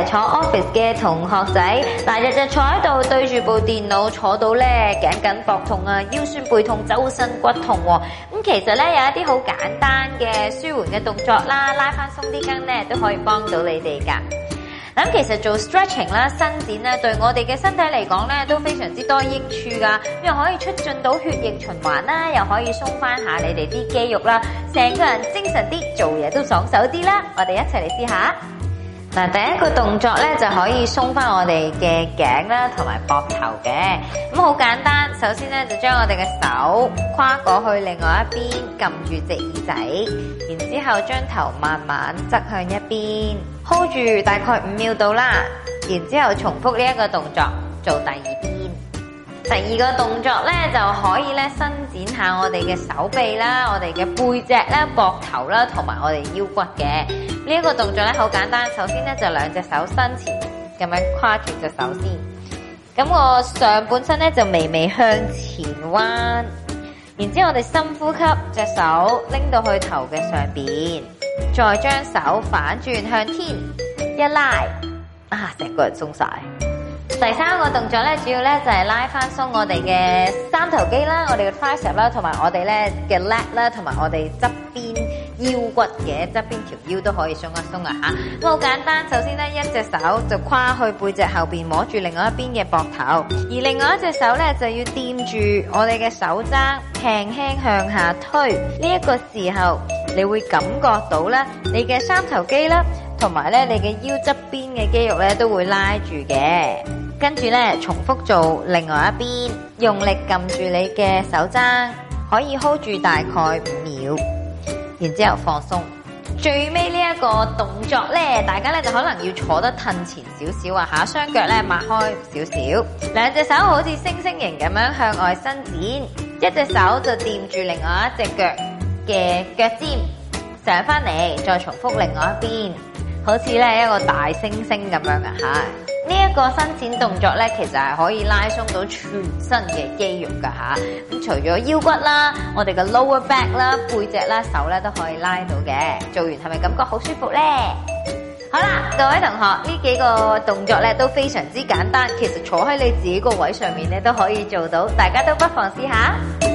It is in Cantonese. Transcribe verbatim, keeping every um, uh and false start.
係坐 office 嘅同學仔，嗱日日坐喺度對住部電腦，坐到咧頸緊膊痛啊，腰酸背痛，周身骨痛喎。咁其實咧有一啲好簡單嘅舒緩嘅動作啦，拉翻鬆啲筋咧都可以幫到你哋㗎。咁其實做 stretching 啦、伸展咧，對我哋嘅身體嚟講咧都非常之多益處噶，因為可以促進到血液循環啦，又可以鬆翻下你哋啲肌肉啦，成個人精神啲，做嘢都爽手啲啦。我哋一齊嚟試下。嗱，第一個動作咧就可以鬆翻我哋嘅頸啦，同埋膊頭嘅。咁好簡單，首先咧就將我哋嘅手跨過去另外一邊，撳住隻耳仔，然之後將頭慢慢側向一邊 ，hold 住大概五秒到啦。然之後重複呢一個動作做第二邊。第二個動作咧就可以咧伸展下我哋嘅手臂啦、我哋嘅背脊啦、膊頭啦，同埋我哋腰骨嘅。呢一個動作咧好簡單，首先咧就兩隻手伸前咁樣跨住隻手先，咁我上半身咧就微微向前彎，然之後我哋深呼吸，隻手拎到去頭嘅上邊，再將手反轉向天，一拉，啊成個人鬆晒。第三個動作咧，主要咧就係拉翻鬆我哋嘅三頭肌啦，我哋嘅 tricep 啦，同埋我哋咧嘅 lat 啦，同埋我哋側邊腰骨嘅側邊條腰都可以鬆一鬆啊吓。咁好簡單，首先咧一隻手就跨去背脊後邊摸住另外一邊嘅膊頭，而另外一隻手咧就要掂住我哋嘅手踭，輕輕向下推。呢一個時候，你會感覺到咧你嘅三頭肌啦，同埋咧你嘅腰側邊嘅肌肉咧都會拉住嘅。跟住咧，重複做另外一邊，用力撳住你嘅手踭，可以 hold 住大概五秒，然之後放鬆。最尾呢一個動作咧，大家咧就可能要坐得褪前少少啊吓，雙腳咧擘開少少，兩隻手好似星星形咁樣向外伸展，一隻手就掂住另外一隻腳嘅腳尖，上翻嚟，再重複另外一邊，好似咧一個大猩猩咁樣啊吓。呢一個伸展動作咧，其實係可以拉鬆到全身嘅肌肉噶吓。咁除咗腰骨啦，我哋嘅 lower back 啦、背脊啦、手咧都可以拉到嘅。做完係咪感覺好舒服咧？好啦，各位同學，呢幾個動作咧都非常之簡單，其實坐喺你自己個位上面咧都可以做到，大家都不妨試下。